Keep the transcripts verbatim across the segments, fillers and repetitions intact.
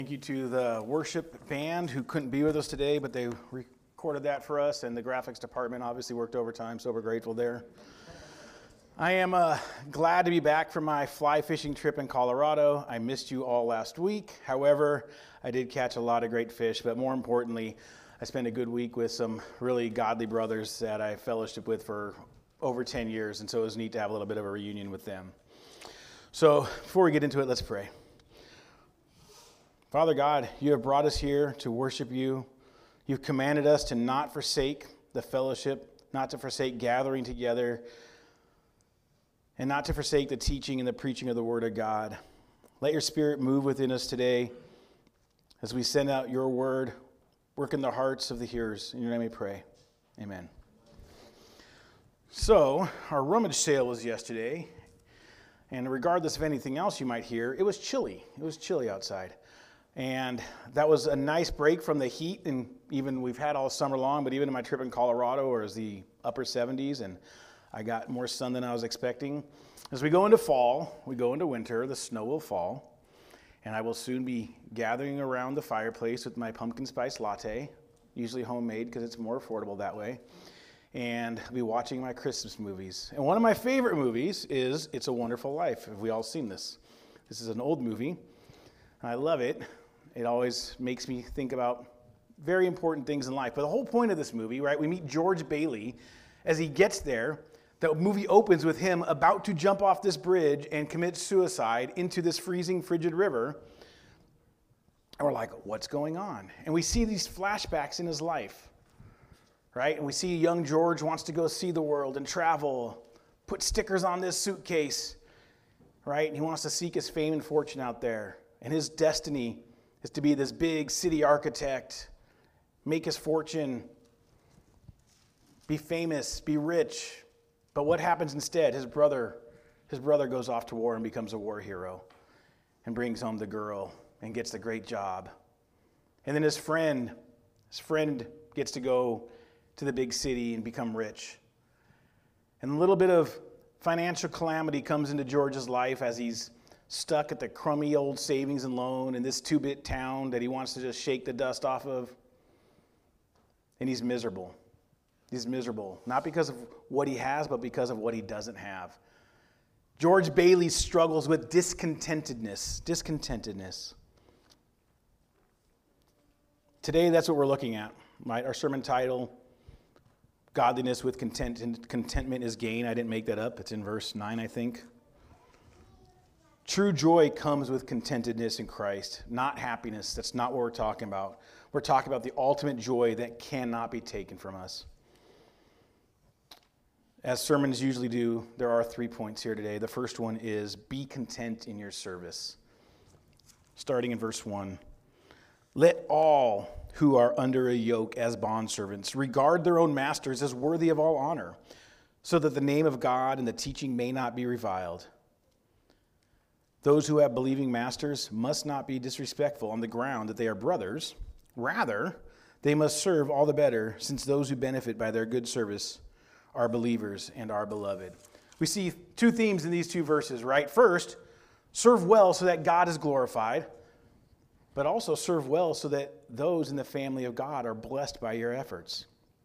Thank you to the worship band who couldn't be with us today, but they recorded that for us, and the graphics department obviously worked overtime, so we're grateful there. I am uh, glad to be back from my fly fishing trip in Colorado. I missed you all last week. However, I did catch a lot of great fish, but more importantly, I spent a good week with some really godly brothers that I fellowshiped with for over ten years, and so it was neat to have a little bit of a reunion with them. So before we get into it, let's pray. Father God, you have brought us here to worship you. You've commanded us to not forsake the fellowship, not to forsake gathering together, and not to forsake the teaching and the preaching of the Word of God. Let your Spirit move within us today as we send out your word, work in the hearts of the hearers. In your name we pray. Amen. So, our rummage sale was yesterday, and regardless of anything else you might hear, it was chilly. It was chilly outside. And that was a nice break from the heat, and even we've had all summer long, but even in my trip in Colorado, where it was the upper seventies, and I got more sun than I was expecting. As we go into fall, we go into winter, the snow will fall, and I will soon be gathering around the fireplace with my pumpkin spice latte, usually homemade because it's more affordable that way, and I'll be watching my Christmas movies. And one of my favorite movies is It's a Wonderful Life. Have we all seen this? This is an old movie, and I love it. It always makes me think about very important things in life. But the whole point of this movie, right, we meet George Bailey. As he gets there, the movie opens with him about to jump off this bridge and commit suicide into this freezing, frigid river. And we're like, what's going on? And we see these flashbacks in his life, right? And we see young George wants to go see the world and travel, put stickers on this suitcase, right? And he wants to seek his fame and fortune out there. And his destiny is to be this big city architect, make his fortune, be famous, be rich. But what happens instead? His brother, his brother goes off to war and becomes a war hero and brings home the girl and gets the great job. And then his friend, his friend gets to go to the big city and become rich. And a little bit of financial calamity comes into George's life as he's stuck at the crummy old savings and loan in this two-bit town that he wants to just shake the dust off of. And he's miserable. He's miserable, not because of what he has, but because of what he doesn't have. George Bailey struggles with discontentedness. Discontentedness. Today, that's what we're looking at. Right? Our sermon title, Godliness with content, and Contentment is Gain. I didn't make that up. It's in verse nine, I think. True joy comes with contentedness in Christ, not happiness. That's not what we're talking about. We're talking about the ultimate joy that cannot be taken from us. As sermons usually do, there are three points here today. The first one is be content in your service. Starting in verse one. Let all who are under a yoke as bondservants regard their own masters as worthy of all honor, so that the name of God and the teaching may not be reviled. Those who have believing masters must not be disrespectful on the ground that they are brothers. Rather, they must serve all the better, since those who benefit by their good service are believers and are beloved. We see two themes in these two verses, right? First, serve well so that God is glorified, but also serve well so that those in the family of God are blessed by your efforts.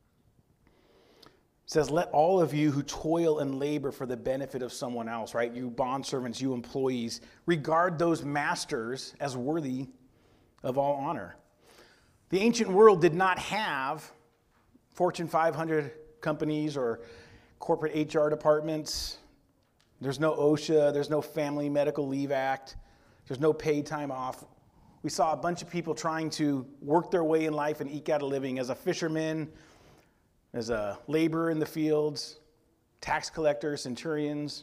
It says, let all of you who toil and labor for the benefit of someone else, right? You bondservants, you employees, regard those masters as worthy of all honor. The ancient world did not have Fortune five hundred companies or corporate H R departments. There's no OSHA, there's no Family Medical Leave Act, there's no paid time off. We saw a bunch of people trying to work their way in life and eke out a living as a fisherman, as a laborer in the fields, tax collectors, centurions.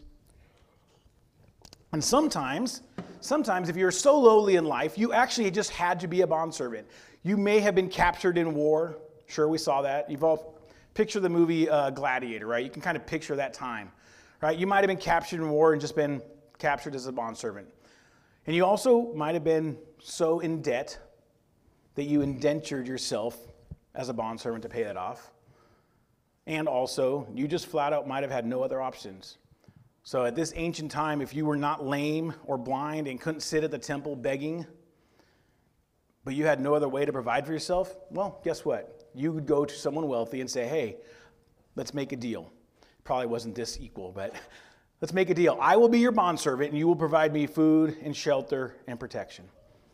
And sometimes, sometimes if you're so lowly in life, you actually just had to be a bondservant. You may have been captured in war. Sure, we saw that. You've all picture the movie uh, Gladiator, right? You can kind of picture that time, right? You might have been captured in war and just been captured as a bondservant. And you also might have been so in debt that you indentured yourself as a bondservant to pay that off. And also, you just flat out might have had no other options. So at this ancient time, if you were not lame or blind and couldn't sit at the temple begging, but you had no other way to provide for yourself, well, guess what? You would go to someone wealthy and say, hey, let's make a deal. Probably wasn't this equal, but let's make a deal. I will be your bondservant, and you will provide me food and shelter and protection.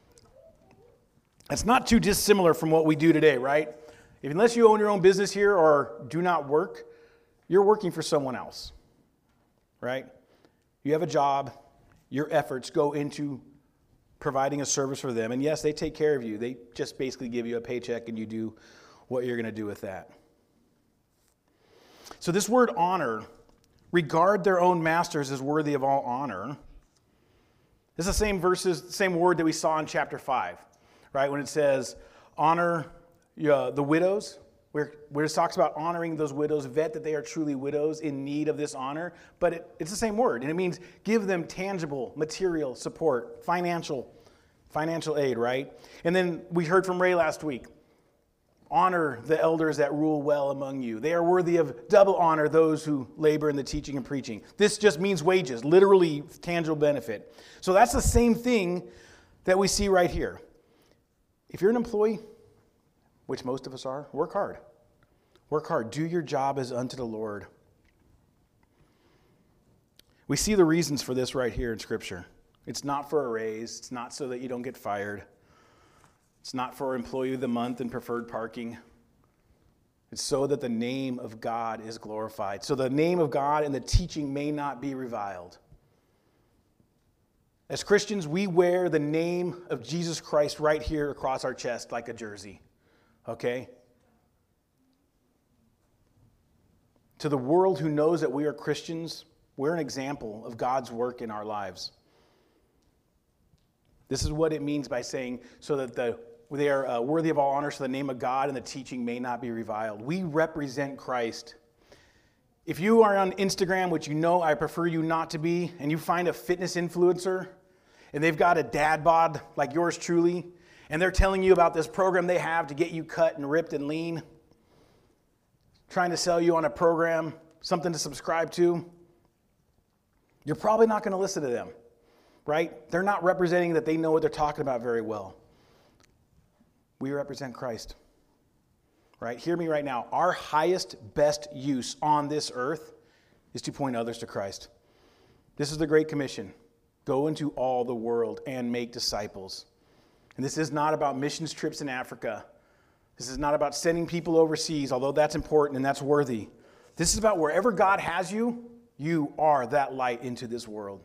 It's not too dissimilar from what we do today, right? If, unless you own your own business here or do not work, you're working for someone else, right? You have a job. Your efforts go into providing a service for them. And yes, they take care of you. They just basically give you a paycheck and you do what you're going to do with that. So this word honor, regard their own masters as worthy of all honor. This is the same verses, the same word that we saw in chapter five, right? When it says honor uh, the widows, where, where it talks about honoring those widows, vet that they are truly widows in need of this honor. But it, it's the same word, and it means give them tangible, material support, financial, financial aid, right? And then we heard from Ray last week, honor the elders that rule well among you. They are worthy of double honor, those who labor in the teaching and preaching. This just means wages, literally tangible benefit. So that's the same thing that we see right here. If you're an employee, which most of us are, work hard. Work hard. Do your job as unto the Lord. We see the reasons for this right here in Scripture. It's not for a raise. It's not so that you don't get fired. It's not for Employee of the Month and preferred parking. It's so that the name of God is glorified. So the name of God and the teaching may not be reviled. As Christians, we wear the name of Jesus Christ right here across our chest like a jersey. Okay? To the world who knows that we are Christians, we're an example of God's work in our lives. This is what it means by saying, so that the, they are uh, worthy of all honor, so the name of God and the teaching may not be reviled. We represent Christ. If you are on Instagram, which you know I prefer you not to be, and you find a fitness influencer, and they've got a dad bod like yours truly, and they're telling you about this program they have to get you cut and ripped and lean, trying to sell you on a program, something to subscribe to, you're probably not going to listen to them, right? They're not representing that they know what they're talking about very well. We represent Christ, right? Hear me right now. Our highest, best use on this earth is to point others to Christ. This is the Great Commission. Go into all the world and make disciples. And this is not about missions trips in Africa. This is not about sending people overseas, although that's important and that's worthy. This is about wherever God has you, you are that light into this world.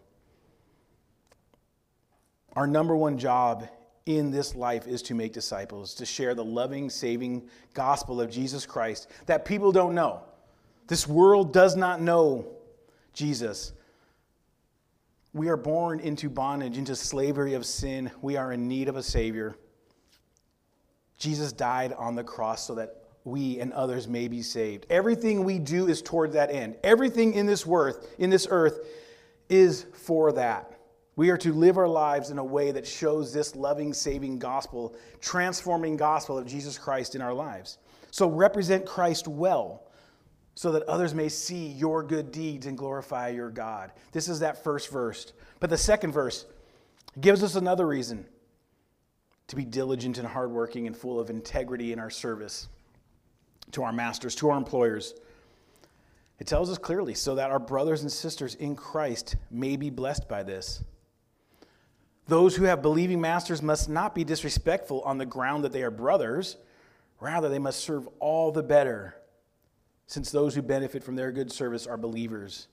Our number one job in this life is to make disciples, to share the loving, saving gospel of Jesus Christ that people don't know. This world does not know Jesus. We are born into bondage, into slavery of sin. We are in need of a Savior. Jesus died on the cross so that we and others may be saved. Everything we do is toward that end. Everything in this earth, in this earth is for that. We are to live our lives in a way that shows this loving, saving gospel, transforming gospel of Jesus Christ in our lives. So represent Christ well, so that others may see your good deeds and glorify your God. This is that first verse. But the second verse gives us another reason to be diligent and hardworking and full of integrity in our service to our masters, to our employers. It tells us clearly, so that our brothers and sisters in Christ may be blessed by this. Those who have believing masters must not be disrespectful on the ground that they are brothers. Rather, they must serve all the better, since those who benefit from their good service are believers.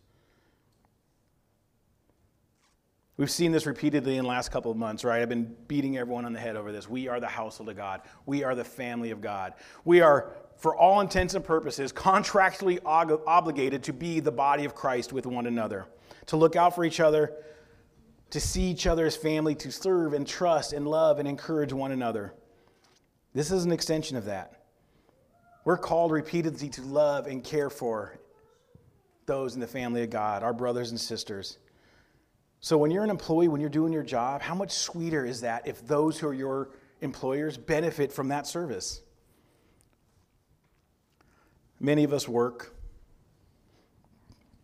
We've seen this repeatedly in the last couple of months, right? I've been beating everyone on the head over this. We are the household of God. We are the family of God. We are, for all intents and purposes, contractually ob- obligated to be the body of Christ with one another, to look out for each other, to see each other as family, to serve and trust and love and encourage one another. This is an extension of that. We're called repeatedly to love and care for those in the family of God, our brothers and sisters. So when you're an employee, when you're doing your job, how much sweeter is that if those who are your employers benefit from that service? Many of us work,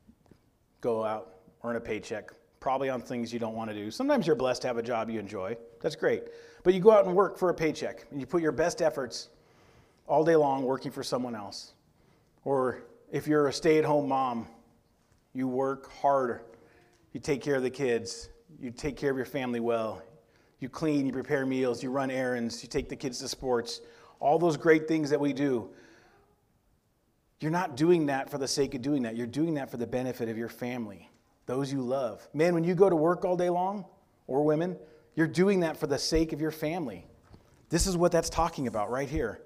go out, earn a paycheck, probably on things you don't want to do. Sometimes you're blessed to have a job you enjoy. That's great. But you go out and work for a paycheck, and you put your best efforts all day long working for someone else. Or if you're a stay-at-home mom, you work hard. You take care of the kids. You take care of your family well. You clean, you prepare meals, you run errands, you take the kids to sports. All those great things that we do. You're not doing that for the sake of doing that. You're doing that for the benefit of your family, those you love. Men, when you go to work all day long, or women, you're doing that for the sake of your family. This is what that's talking about right here.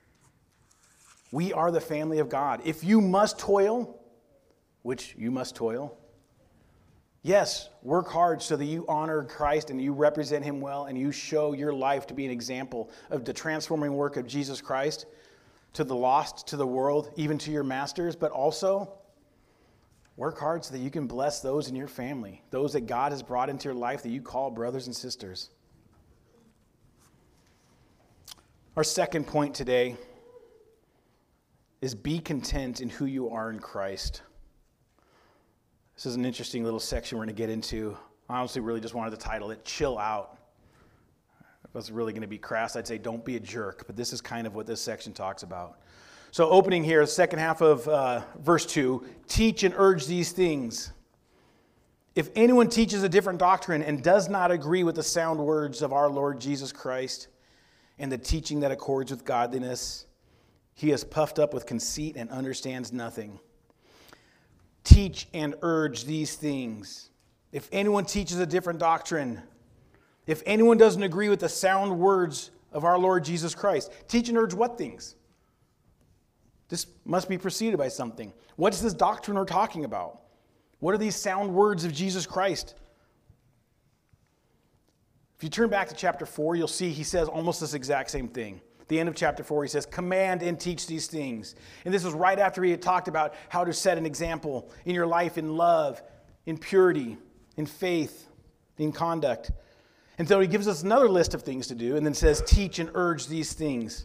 We are the family of God. If you must toil, which you must toil, yes, work hard so that you honor Christ and you represent him well and you show your life to be an example of the transforming work of Jesus Christ to the lost, to the world, even to your masters, but also work hard so that you can bless those in your family, those that God has brought into your life that you call brothers and sisters. Our second point today is be content in who you are in Christ. This is an interesting little section we're going to get into. I honestly really just wanted to title it, Chill Out. If I was really going to be crass, I'd say don't be a jerk, but this is kind of what this section talks about. So opening here, the second half of uh, verse two, teach and urge these things. If anyone teaches a different doctrine and does not agree with the sound words of our Lord Jesus Christ and the teaching that accords with godliness, he is puffed up with conceit and understands nothing. Teach and urge these things. If anyone teaches a different doctrine, if anyone doesn't agree with the sound words of our Lord Jesus Christ, teach and urge what things? This must be preceded by something. What is this doctrine we're talking about? What are these sound words of Jesus Christ? If you turn back to chapter four, you'll see he says almost this exact same thing. At the end of chapter four, he says, command and teach these things. And this was right after he had talked about how to set an example in your life in love, in purity, in faith, in conduct. And so he gives us another list of things to do and then says, teach and urge these things.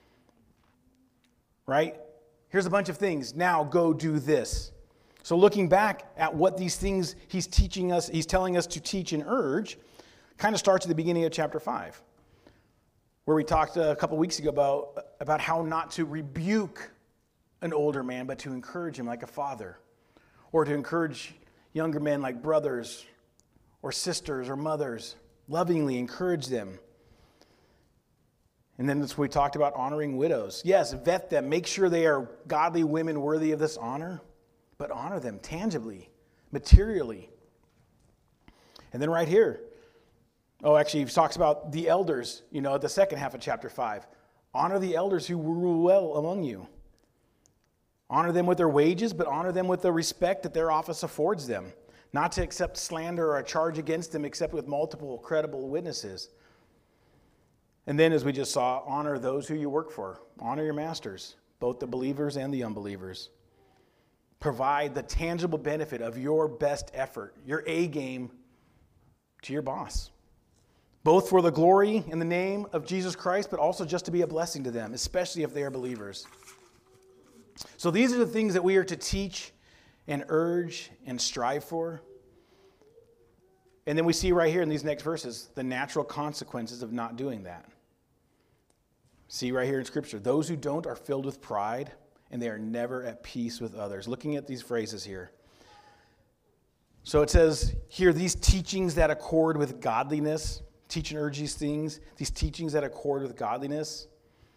Right? Here's a bunch of things. Now go do this. So looking back at what these things he's teaching us, he's telling us to teach and urge, kind of starts at the beginning of chapter five. Where we talked a couple weeks ago about, about how not to rebuke an older man, but to encourage him like a father. Or to encourage younger men like brothers or sisters or mothers. Lovingly encourage them. And then that's what we talked about honoring widows. Yes, vet them. Make sure they are godly women worthy of this honor. But honor them tangibly, materially. And then right here, Oh, actually, he talks about the elders, you know, at the second half of chapter five. Honor the elders who rule well among you. Honor them with their wages, but honor them with the respect that their office affords them. Not to accept slander or a charge against them except with multiple credible witnesses. And then, as we just saw, honor those who you work for. Honor your masters, both the believers and the unbelievers. Provide the tangible benefit of your best effort, your A game, to your boss. Both for the glory in the name of Jesus Christ, but also just to be a blessing to them, especially if they are believers. So these are the things that we are to teach and urge and strive for. And then we see right here in these next verses the natural consequences of not doing that. See right here in Scripture, those who don't are filled with pride, and they are never at peace with others. Looking at these phrases here. So it says here, these teachings that accord with godliness. Teach and urge these things, these teachings that accord with godliness.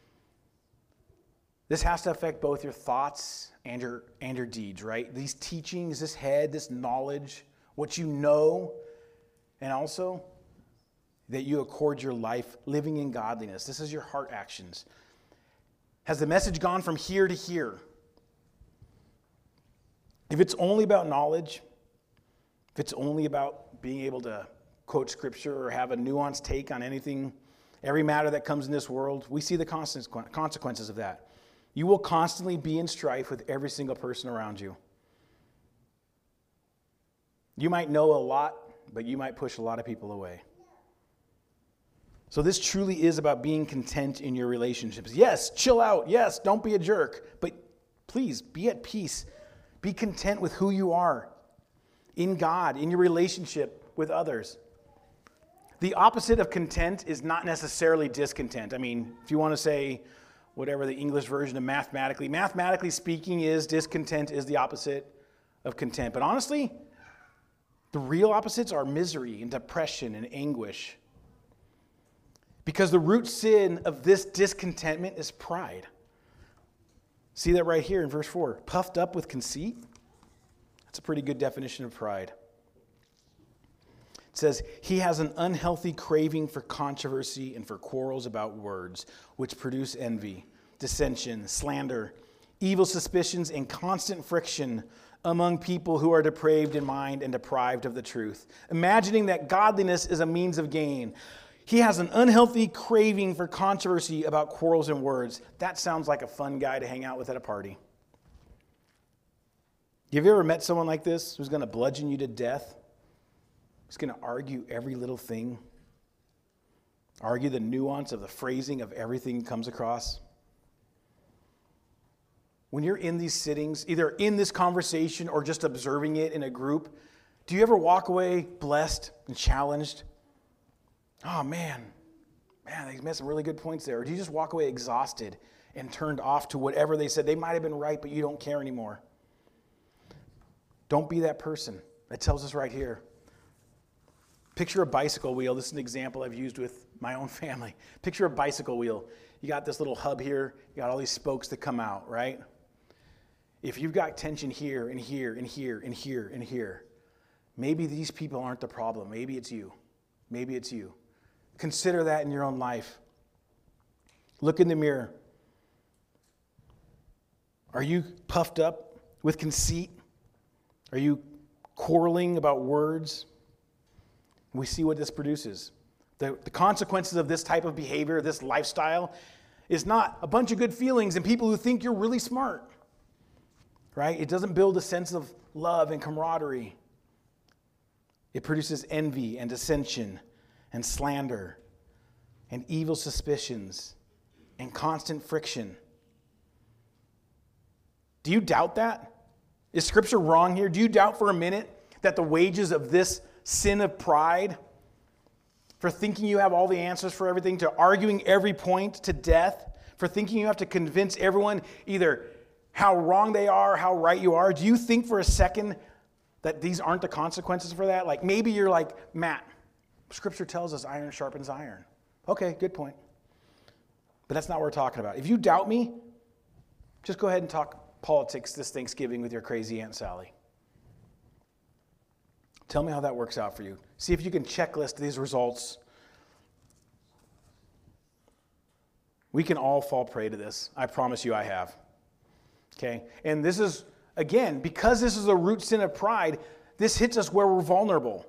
This has to affect both your thoughts and your, and your deeds, right? These teachings, this head, this knowledge, what you know, and also that you accord your life living in godliness. This is your heart actions. Has the message gone from here to here? If it's only about knowledge, if it's only about being able to quote Scripture or have a nuanced take on anything, every matter that comes in this world, we see the consequences of that. You will constantly be in strife with every single person around you. You might know a lot, but you might push a lot of people away. So this truly is about being content in your relationships. Yes, chill out. Yes, don't be a jerk. But please, be at peace. Be content with who you are in God, in your relationship with others. The opposite of content is not necessarily discontent. I mean, if you want to say whatever the English version of mathematically, mathematically speaking is discontent is the opposite of content. But honestly, the real opposites are misery and depression and anguish. Because the root sin of this discontentment is pride. See that right here in verse four. Puffed up with conceit. That's a pretty good definition of pride. It says, he has an unhealthy craving for controversy and for quarrels about words, which produce envy, dissension, slander, evil suspicions, and constant friction among people who are depraved in mind and deprived of the truth, imagining that godliness is a means of gain. He has an unhealthy craving for controversy about quarrels and words. That sounds like a fun guy to hang out with at a party. Have you ever met someone like this who's going to bludgeon you to death? Who's going to argue every little thing? Argue the nuance of the phrasing of everything comes across? When you're in these sittings, either in this conversation or just observing it in a group, do you ever walk away blessed and challenged? Oh man, man, they made some really good points there. Or do you just walk away exhausted and turned off to whatever they said? They might have been right, but you don't care anymore. Don't be that person. That tells us right here. Picture a bicycle wheel. This is an example I've used with my own family. Picture a bicycle wheel. You got this little hub here. You got all these spokes that come out, right? If you've got tension here and here and here and here and here, maybe these people aren't the problem. Maybe it's you. Maybe it's you. Consider that in your own life. Look in the mirror. Are you puffed up with conceit? Are you quarreling about words? We see what this produces. The, the consequences of this type of behavior, this lifestyle, is not a bunch of good feelings and people who think you're really smart. Right? It doesn't build a sense of love and camaraderie. It produces envy and dissension and slander and evil suspicions and constant friction. Do you doubt that? Is Scripture wrong here? Do you doubt for a minute that the wages of this sin of pride, for thinking you have all the answers for everything, to arguing every point to death, for thinking you have to convince everyone either how wrong they are, how right you are, do you think for a second that these aren't the consequences for that? Like maybe you're like, Matt, Scripture tells us iron sharpens iron. Okay, good point. But that's not what we're talking about. If you doubt me, just go ahead and talk politics this Thanksgiving with your crazy Aunt Sally. Tell me how that works out for you. See if you can checklist these results. We can all fall prey to this. I promise you I have. Okay? And this is, again, because this is a root sin of pride, this hits us where we're vulnerable.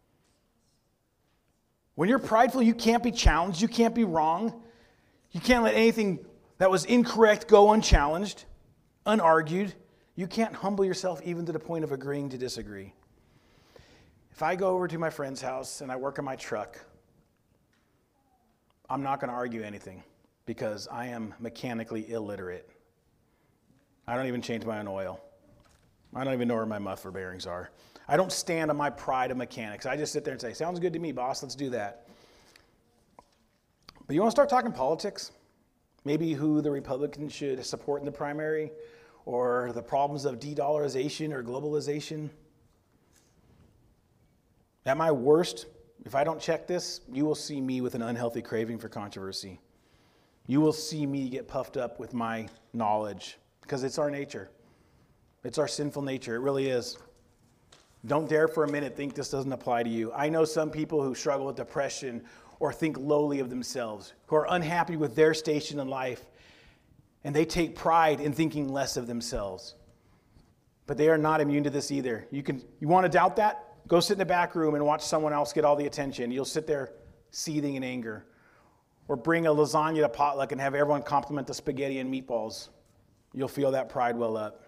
When you're prideful, you can't be challenged. You can't be wrong. You can't let anything that was incorrect go unchallenged, unargued. You can't humble yourself even to the point of agreeing to disagree. If I go over to my friend's house and I work on my truck, I'm not going to argue anything because I am mechanically illiterate. I don't even change my own oil. I don't even know where my muffler bearings are. I don't stand on my pride of mechanics. I just sit there and say, sounds good to me, boss, let's do that. But you want to start talking politics? Maybe who the Republicans should support in the primary, or the problems of de-dollarization or globalization? At my worst, if I don't check this, you will see me with an unhealthy craving for controversy. You will see me get puffed up with my knowledge, because it's our nature. It's our sinful nature. It really is. Don't dare for a minute think this doesn't apply to you. I know some people who struggle with depression or think lowly of themselves, who are unhappy with their station in life, and they take pride in thinking less of themselves. But they are not immune to this either. You can, you want to doubt that? Go sit in the back room and watch someone else get all the attention. You'll sit there seething in anger. Or bring a lasagna to potluck and have everyone compliment the spaghetti and meatballs. You'll feel that pride well up.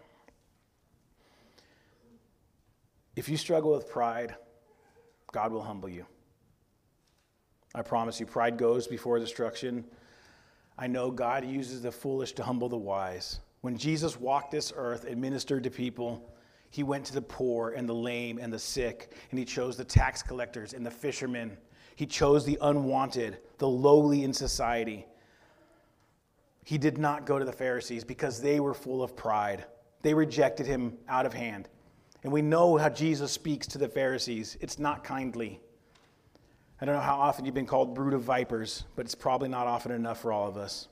If you struggle with pride, God will humble you. I promise you, pride goes before destruction. I know God uses the foolish to humble the wise. When Jesus walked this earth and ministered to people, he went to the poor and the lame and the sick, and he chose the tax collectors and the fishermen. He chose the unwanted, the lowly in society. He did not go to the Pharisees because they were full of pride. They rejected him out of hand. And we know how Jesus speaks to the Pharisees. It's not kindly. I don't know how often you've been called brood of vipers, but it's probably not often enough for all of us.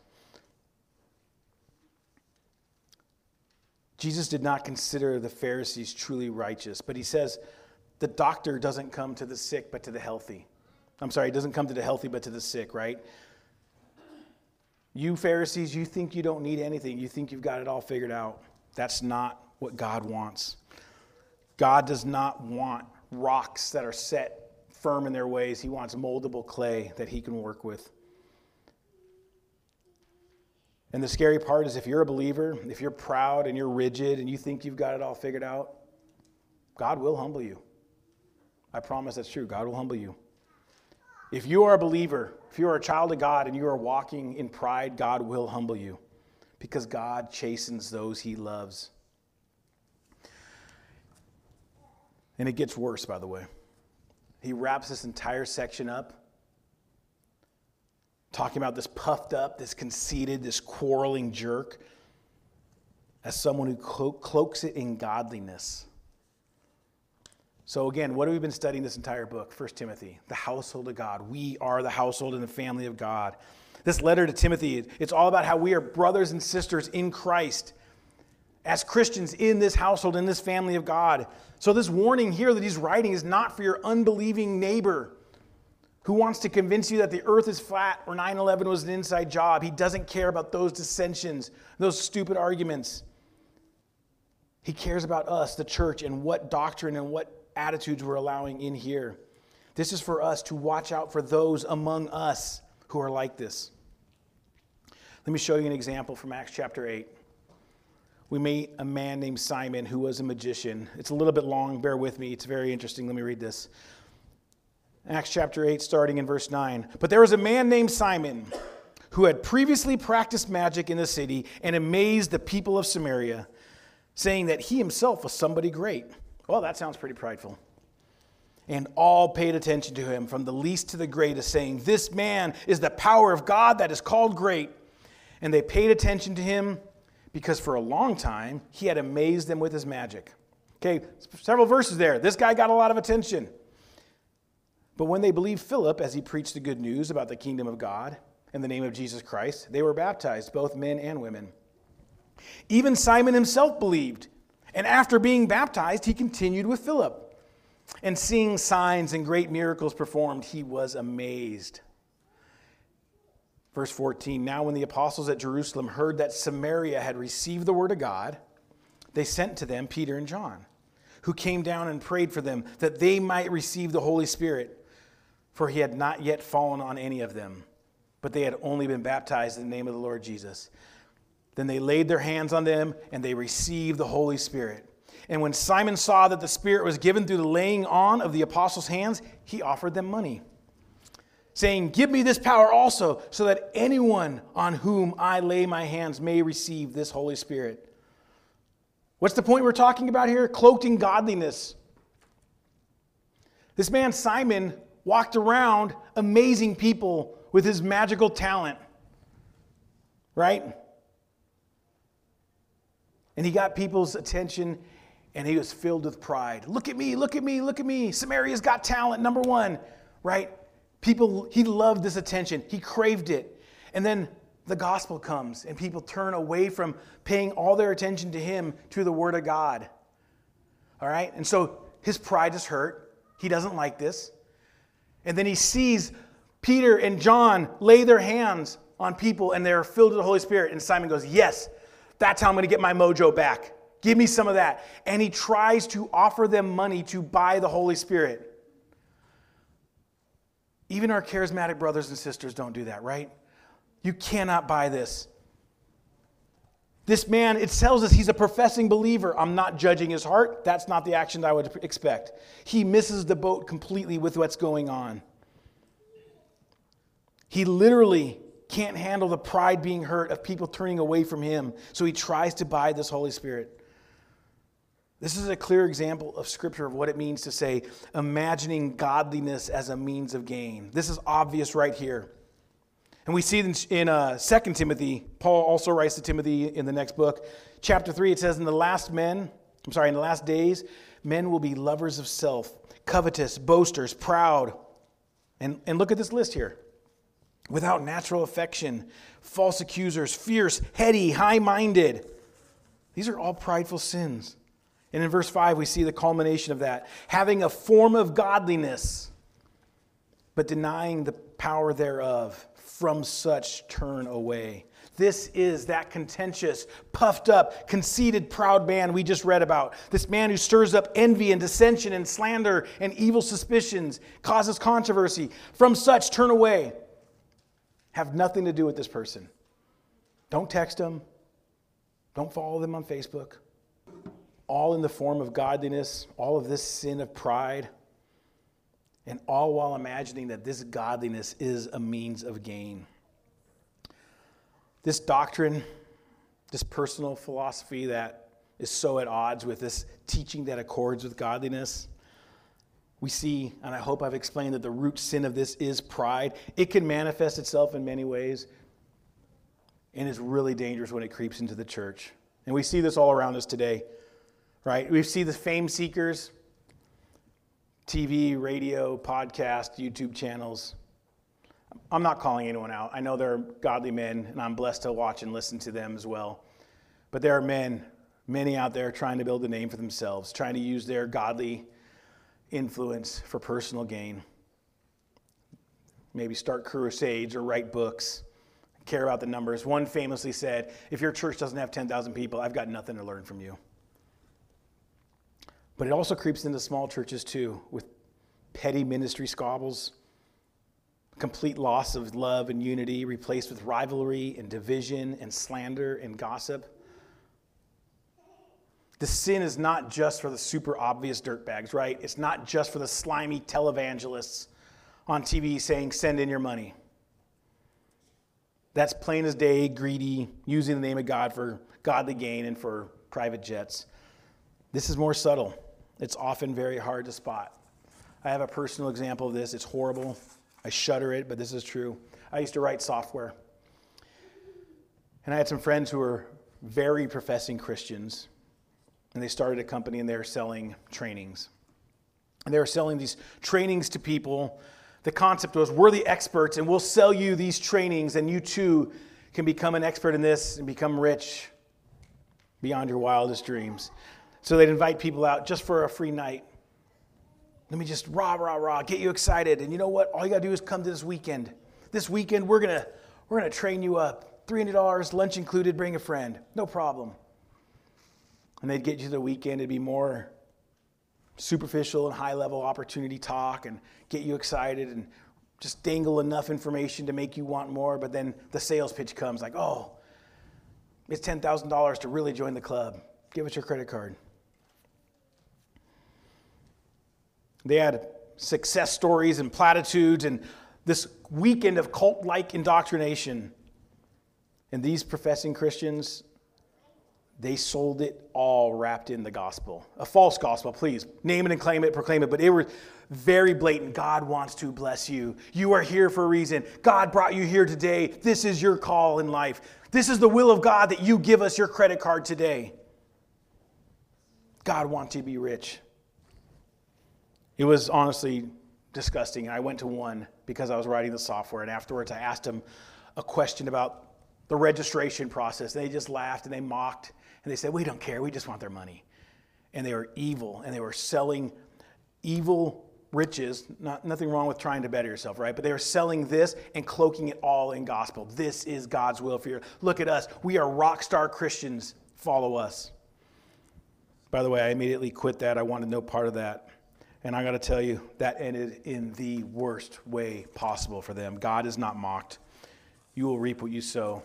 Jesus did not consider the Pharisees truly righteous, but he says the doctor doesn't come to the sick but to the healthy. I'm sorry, he doesn't come to the healthy but to the sick, right? You Pharisees, you think you don't need anything. You think you've got it all figured out. That's not what God wants. God does not want rocks that are set firm in their ways. He wants moldable clay that he can work with. And the scary part is if you're a believer, if you're proud and you're rigid and you think you've got it all figured out, God will humble you. I promise that's true. God will humble you. If you are a believer, if you are a child of God and you are walking in pride, God will humble you because God chastens those he loves. And it gets worse, by the way. He wraps this entire section up talking about this puffed up, this conceited, this quarreling jerk as someone who clo- cloaks it in godliness. So again, what have we been studying this entire book? First Timothy, the household of God. We are the household and the family of God. This letter to Timothy, it's all about how we are brothers and sisters in Christ as Christians in this household, in this family of God. So this warning here that he's writing is not for your unbelieving neighbor who wants to convince you that the earth is flat or nine eleven was an inside job. He doesn't care about those dissensions, those stupid arguments. He cares about us, the church, and what doctrine and what attitudes we're allowing in here. This is for us to watch out for those among us who are like this. Let me show you an example from Acts chapter eight. We meet a man named Simon who was a magician. It's a little bit long. Bear with me. It's very interesting. Let me read this. Acts chapter eight, starting in verse nine. But there was a man named Simon who had previously practiced magic in the city and amazed the people of Samaria, saying that he himself was somebody great. Well, that sounds pretty prideful. And all paid attention to him, from the least to the greatest, saying, this man is the power of God that is called great. And they paid attention to him because for a long time he had amazed them with his magic. Okay, several verses there. This guy got a lot of attention. But when they believed Philip as he preached the good news about the kingdom of God in the name of Jesus Christ, they were baptized, both men and women. Even Simon himself believed, and after being baptized, he continued with Philip. And seeing signs and great miracles performed, he was amazed. Verse fourteen, now when the apostles at Jerusalem heard that Samaria had received the word of God, they sent to them Peter and John, who came down and prayed for them that they might receive the Holy Spirit. For he had not yet fallen on any of them, but they had only been baptized in the name of the Lord Jesus. Then they laid their hands on them, and they received the Holy Spirit. And when Simon saw that the Spirit was given through the laying on of the apostles' hands, he offered them money, saying, give me this power also, so that anyone on whom I lay my hands may receive this Holy Spirit. What's the point we're talking about here? Cloaked in godliness. This man Simon walked around amazing people with his magical talent, right? And he got people's attention, and he was filled with pride. Look at me, look at me, look at me. Samaria's got talent, number one, right? People, he loved this attention. He craved it. And then the gospel comes, and people turn away from paying all their attention to him to the word of God. All right? And so his pride is hurt. He doesn't like this. And then he sees Peter and John lay their hands on people, and they're filled with the Holy Spirit. And Simon goes, yes, that's how I'm going to get my mojo back. Give me some of that. And he tries to offer them money to buy the Holy Spirit. Even our charismatic brothers and sisters don't do that, right? You cannot buy this. This man, it tells us he's a professing believer. I'm not judging his heart. That's not the action that I would expect. He misses the boat completely with what's going on. He literally can't handle the pride being hurt of people turning away from him. So he tries to buy this Holy Spirit. This is a clear example of Scripture of what it means to say, imagining godliness as a means of gain. This is obvious right here. And we see in, in uh, Second Timothy, Paul also writes to Timothy in the next book, chapter three, it says, in the last men, I'm sorry, in the last days, men will be lovers of self, covetous, boasters, proud. And, and look at this list here. Without natural affection, false accusers, fierce, heady, high-minded. These are all prideful sins. And in verse five, we see the culmination of that. Having a form of godliness, but denying the power thereof. From such turn away. This is that contentious, puffed up, conceited, proud man we just read about. This man who stirs up envy and dissension and slander and evil suspicions, causes controversy. From such turn away. Have nothing to do with this person. Don't text them. Don't follow them on Facebook. All in the form of godliness, all of this sin of pride, and all while imagining that this godliness is a means of gain. This doctrine, this personal philosophy that is so at odds with this teaching that accords with godliness, we see, and I hope I've explained that the root sin of this is pride. It can manifest itself in many ways, and it's really dangerous when it creeps into the church. And we see this all around us today, right? We see the fame seekers, T V, radio, podcast, YouTube channels. I'm not calling anyone out. I know there are godly men, and I'm blessed to watch and listen to them as well. But there are men, many out there trying to build a name for themselves, trying to use their godly influence for personal gain. Maybe start crusades or write books, care about the numbers. One famously said, if your church doesn't have ten thousand people, I've got nothing to learn from you. But it also creeps into small churches too, with petty ministry squabbles, complete loss of love and unity, replaced with rivalry and division and slander and gossip. The sin is not just for the super obvious dirtbags, right? It's not just for the slimy televangelists on T V saying, send in your money. That's plain as day, greedy, using the name of God for godly gain and for private jets. This is more subtle. It's often very hard to spot. I have a personal example of this. It's horrible. I shudder it, but this is true. I used to write software. And I had some friends who were very professing Christians. And they started a company and they were selling trainings. And they were selling these trainings to people. The concept was, we're the experts and we'll sell you these trainings and you too can become an expert in this and become rich beyond your wildest dreams. So they'd invite people out just for a free night. Let me just rah, rah, rah, get you excited. And you know what? All you got to do is come to this weekend. This weekend, we're going to we're gonna train you up. three hundred dollars, lunch included, bring a friend. No problem. And they'd get you to the weekend. It'd be more superficial and high-level opportunity talk and get you excited and just dangle enough information to make you want more. But then the sales pitch comes like, oh, it's ten thousand dollars to really join the club. Give us your credit card. They had success stories and platitudes and this weekend of cult-like indoctrination. And these professing Christians, they sold it all wrapped in the gospel. A false gospel, please. Name it and claim it, proclaim it. But they were very blatant. God wants to bless you. You are here for a reason. God brought you here today. This is your call in life. This is the will of God that you give us your credit card today. God wants you to be rich. It was honestly disgusting. I went to one because I was writing the software, and afterwards I asked them a question about the registration process. They just laughed and they mocked, and they said, we don't care, we just want their money. And they were evil, and they were selling evil riches. Not, nothing wrong with trying to better yourself, right? But they were selling this and cloaking it all in gospel. This is God's will for you. Look at us. We are rock star Christians. Follow us. By the way, I immediately quit that. I wanted no part of that. And I got to tell you, that ended in the worst way possible for them. God is not mocked. You will reap what you sow.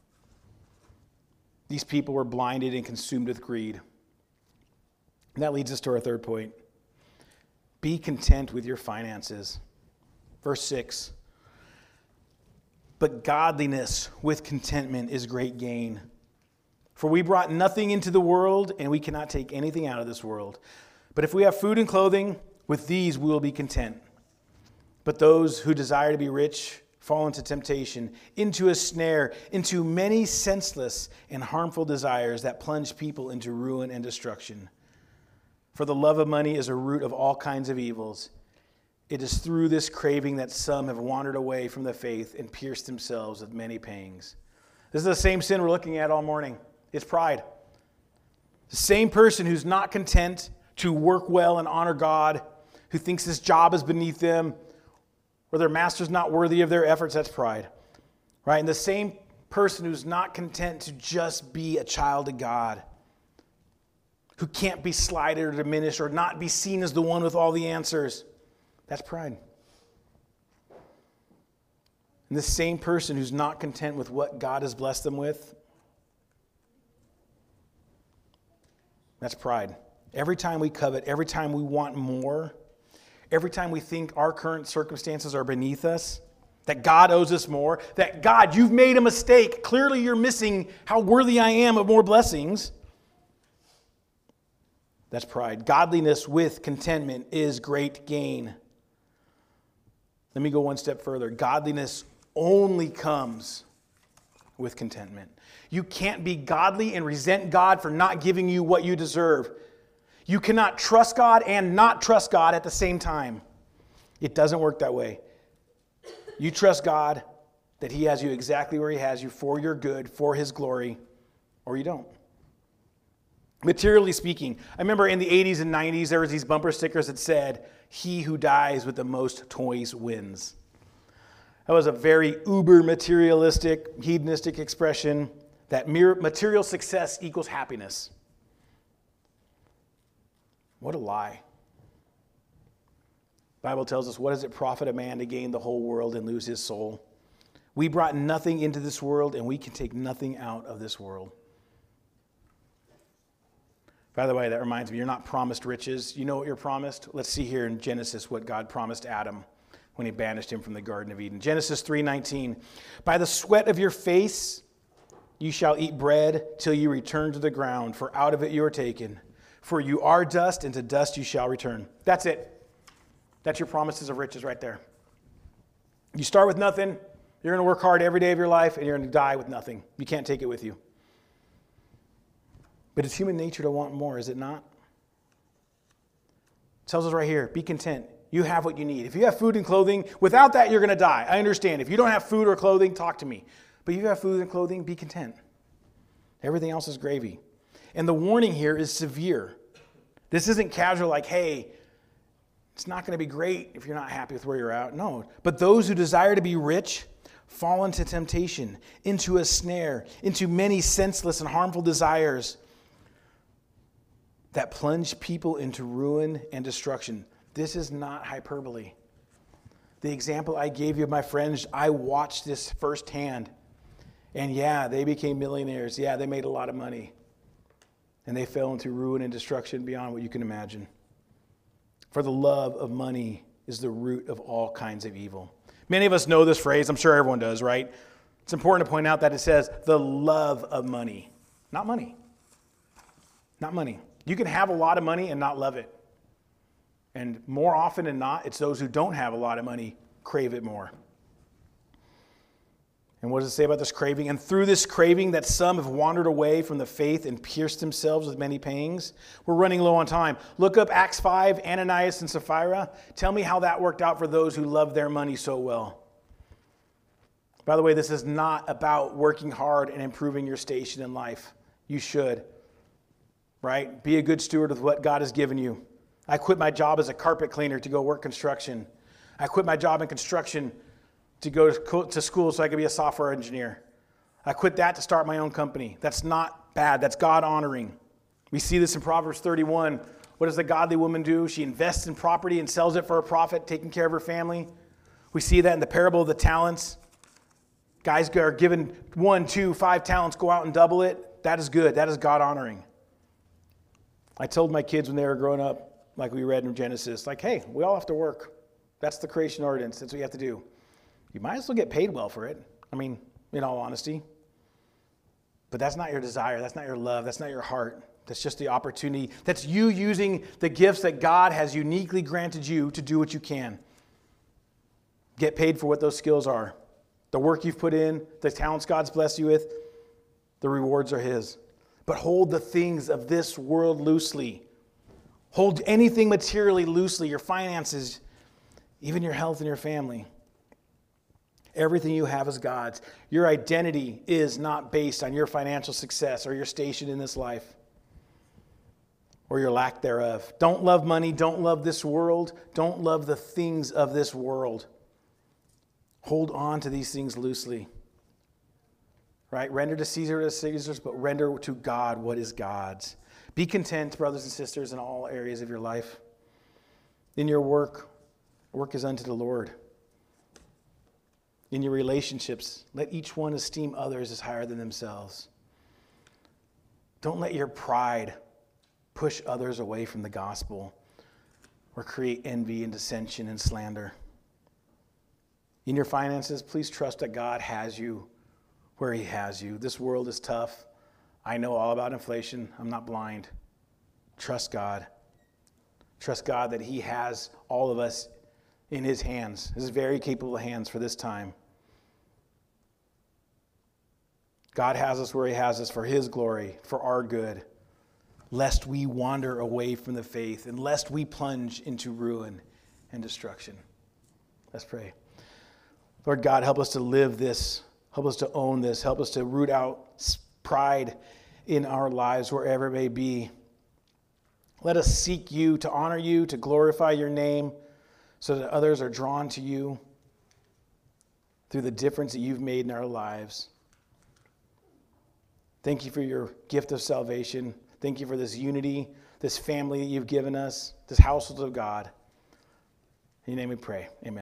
These people were blinded and consumed with greed. And that leads us to our third point. Be content with your finances. Verse six. But godliness with contentment is great gain. For we brought nothing into the world, and we cannot take anything out of this world. But if we have food and clothing, with these we will be content. But those who desire to be rich fall into temptation, into a snare, into many senseless and harmful desires that plunge people into ruin and destruction. For the love of money is a root of all kinds of evils. It is through this craving that some have wandered away from the faith and pierced themselves with many pangs. This is the same sin we're looking at all morning. It's pride. The same person who's not content to work well and honor God, who thinks this job is beneath them, or their master's not worthy of their efforts, that's pride. Right? And the same person who's not content to just be a child of God, who can't be slighted or diminished or not be seen as the one with all the answers, that's pride. And the same person who's not content with what God has blessed them with, that's pride. Every time we covet, every time we want more, every time we think our current circumstances are beneath us, that God owes us more, that God, you've made a mistake. Clearly you're missing how worthy I am of more blessings. That's pride. Godliness with contentment is great gain. Let me go one step further. Godliness only comes with contentment. You can't be godly and resent God for not giving you what you deserve. You cannot trust God and not trust God at the same time. It doesn't work that way. You trust God that He has you exactly where He has you for your good, for His glory, or you don't. Materially speaking, I remember in the eighties and nineties, there was these bumper stickers that said, "He who dies with the most toys wins." That was a very uber materialistic, hedonistic expression that material success equals happiness. What a lie. The Bible tells us, what does it profit a man to gain the whole world and lose his soul? We brought nothing into this world, and we can take nothing out of this world. By the way, that reminds me, you're not promised riches. You know what you're promised? Let's see here in Genesis what God promised Adam when He banished him from the Garden of Eden. Genesis three nineteen, "By the sweat of your face you shall eat bread till you return to the ground, for out of it you are taken. For you are dust, and to dust you shall return." That's it. That's your promises of riches right there. You start with nothing. You're going to work hard every day of your life, and you're going to die with nothing. You can't take it with you. But it's human nature to want more, is it not? It tells us right here, be content. You have what you need. If you have food and clothing, without that, you're going to die. I understand. If you don't have food or clothing, talk to me. But if you have food and clothing, be content. Everything else is gravy. And the warning here is severe. This isn't casual like, hey, it's not going to be great if you're not happy with where you're at. No. But those who desire to be rich fall into temptation, into a snare, into many senseless and harmful desires that plunge people into ruin and destruction. This is not hyperbole. The example I gave you of my friends, I watched this firsthand. And yeah, they became millionaires. Yeah, they made a lot of money. And they fell into ruin and destruction beyond what you can imagine. For the love of money is the root of all kinds of evil. Many of us know this phrase. I'm sure everyone does, right? It's important to point out that it says the love of money, not money. Not money. You can have a lot of money and not love it. And more often than not, it's those who don't have a lot of money crave it more. And what does it say about this craving? And through this craving that some have wandered away from the faith and pierced themselves with many pangs. We're running low on time. Look up Acts five, Ananias and Sapphira. Tell me how that worked out for those who love their money so well. By the way, this is not about working hard and improving your station in life. You should. Right? Be a good steward of what God has given you. I quit my job as a carpet cleaner to go work construction. I quit my job in construction to go to school so I could be a software engineer. I quit that to start my own company. That's not bad. That's God honoring. We see this in Proverbs thirty-one. What does the godly woman do? She invests in property and sells it for a profit, taking care of her family. We see that in the parable of the talents. Guys are given one, two, five talents, go out and double it. That is good. That is God honoring. I told my kids when they were growing up, like we read in Genesis, like, hey, we all have to work. That's the creation ordinance. That's what you have to do. You might as well get paid well for it. I mean, in all honesty. But that's not your desire. That's not your love. That's not your heart. That's just the opportunity. That's you using the gifts that God has uniquely granted you to do what you can. Get paid for what those skills are. The work you've put in, the talents God's blessed you with, the rewards are His. But hold the things of this world loosely. Hold anything materially loosely, your finances, even your health and your family. Everything you have is God's. Your identity is not based on your financial success or your station in this life or your lack thereof. Don't love money. Don't love this world. Don't love the things of this world. Hold on to these things loosely. Right? Render to Caesar as Caesar's, but render to God what is God's. Be content, brothers and sisters, in all areas of your life. In your work, work is unto the Lord. In your relationships, let each one esteem others as higher than themselves. Don't let your pride push others away from the gospel or create envy and dissension and slander. In your finances, please trust that God has you where He has you. This world is tough. I know all about inflation. I'm not blind. Trust God. Trust God that He has all of us in His hands, His very capable hands for this time. God has us where He has us for His glory, for our good, lest we wander away from the faith and lest we plunge into ruin and destruction. Let's pray. Lord God, help us to live this. Help us to own this. Help us to root out pride in our lives, wherever it may be. Let us seek You, to honor You, to glorify Your name, so that others are drawn to You through the difference that You've made in our lives. Thank You for Your gift of salvation. Thank You for this unity, this family that You've given us, this household of God. In Your name we pray. Amen.